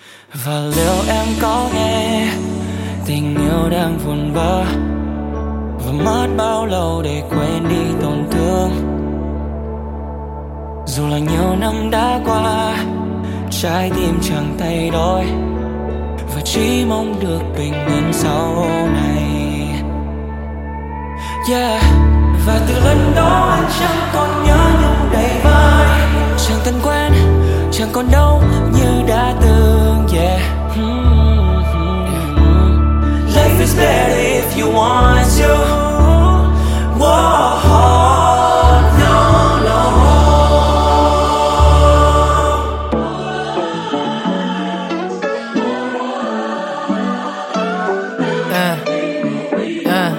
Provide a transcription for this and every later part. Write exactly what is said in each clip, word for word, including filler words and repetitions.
Và liệu em có nghe tình yêu đang vụn vỡ, và mất bao lâu để quên đi tổn thương. Dù là nhiều năm đã qua, trái tim chẳng thay đổi, và chỉ mong được bình yên sau này. Yeah. Và từ lần đó anh chẳng còn nhớ nhung đầy vai, chẳng thân quen, chẳng còn đâu như đã từng. Yeah. Life is better if you want to. Whoa, no, no. À, à.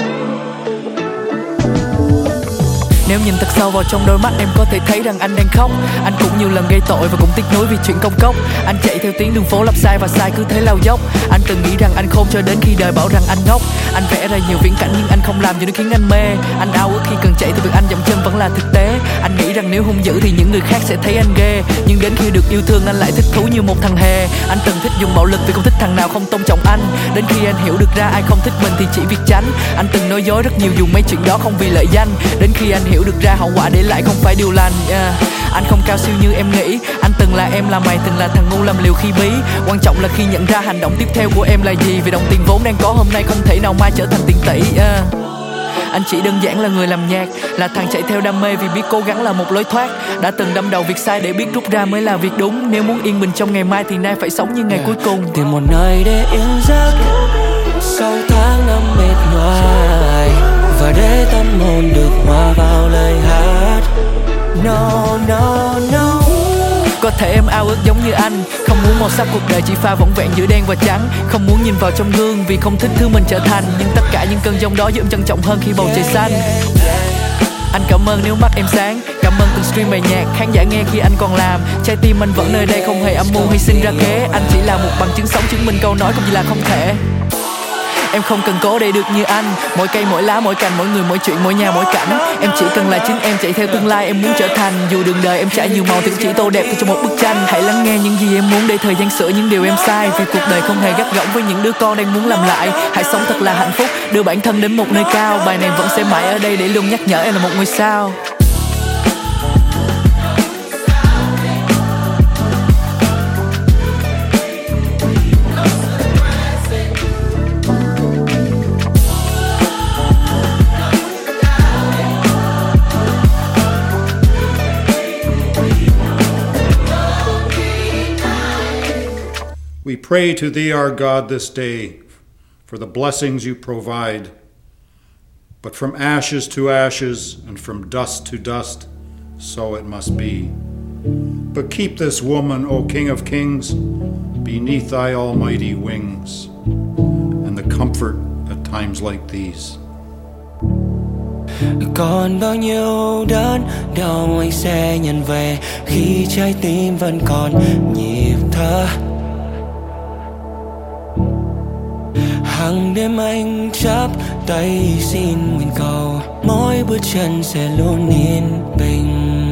Nếu nhìn thật sâu vào trong đôi mắt em có thể thấy rằng anh đang khóc. Anh cũng nhiều lần gây tội và cũng tiếc nuối vì chuyện công cốc. Anh chạy theo tiếng đường phố lặp sai và sai cứ thế lao dốc. Anh từng nghĩ rằng anh khôn cho đến khi đời bảo rằng anh ngốc. Anh vẽ ra nhiều viễn cảnh nhưng anh không làm gì nó khiến anh mê. Anh ao ước khi cần chạy thì việc anh dậm chân vẫn là thực tế. Anh nghĩ rằng nếu hung dữ thì những người khác sẽ thấy anh ghê, nhưng đến khi được yêu thương anh lại thích thú như một thằng hề. Anh từng thích dùng bạo lực vì không thích thằng nào không tôn trọng anh. Đến khi anh hiểu được ra ai không thích mình thì chỉ việc tránh. Anh từng nói dối rất nhiều dù mấy chuyện đó không vì lợi danh. Đến khi anh hiểu được ra hậu quả để lại không phải điều lành. Yeah. Anh không cao siêu như em nghĩ. Anh từng là em là mày, từng là thằng ngu làm liều khi bí. Quan trọng là khi nhận ra hành động tiếp theo của em là gì. Vì đồng tiền vốn đang có hôm nay không thể nào mai trở thành tiền tỷ. Yeah. Anh chỉ đơn giản là người làm nhạc, là thằng chạy theo đam mê vì biết cố gắng là một lối thoát. Đã từng đâm đầu việc sai để biết rút ra mới là việc đúng. Nếu muốn yên bình trong ngày mai thì nay phải sống như ngày yeah. cuối cùng. Tìm một nơi để yên giấc sau tháng năm mệt nhoài, và để tâm hồn được hòa vào lời hát. No, no, no. Có thể em ao ước giống như anh, không muốn màu sắc cuộc đời chỉ pha vỏn vẹn giữa đen và trắng. Không muốn nhìn vào trong gương vì không thích thứ mình trở thành. Nhưng tất cả những cơn giông đó giúp em trân trọng hơn khi bầu trời xanh. Anh cảm ơn nếu mắt em sáng, cảm ơn từng stream bài nhạc, khán giả nghe khi anh còn làm. Trái tim anh vẫn nơi đây không hề âm mưu hay sinh ra kế. Anh chỉ là một bằng chứng sống chứng minh câu nói không chỉ là không thể. Em không cần cố để được như anh. Mỗi cây, mỗi lá, mỗi cành, mỗi người, mỗi chuyện, mỗi nhà, mỗi cảnh. Em chỉ cần là chính em, chạy theo tương lai em muốn trở thành. Dù đường đời em trải nhiều màu thì chỉ tô đẹp trong một bức tranh. Hãy lắng nghe những gì em muốn để thời gian sửa những điều em sai. Vì cuộc đời không hề gắt gỏng với những đứa con đang muốn làm lại. Hãy sống thật là hạnh phúc, đưa bản thân đến một nơi cao. Bài này vẫn sẽ mãi ở đây để luôn nhắc nhở em là một ngôi sao. We pray to Thee, our God, this day for the blessings you provide. But from ashes to ashes and from dust to dust, so it must be. But keep this woman, O King of Kings, beneath Thy almighty wings, and the comfort at times like these. Còn bao nhiêu đớn đau anh sẽ nhận về khi trái tim vẫn còn nhịp thở. Hàng đêm anh chắp tay xin nguyện cầu mỗi bước chân sẽ luôn yên bình.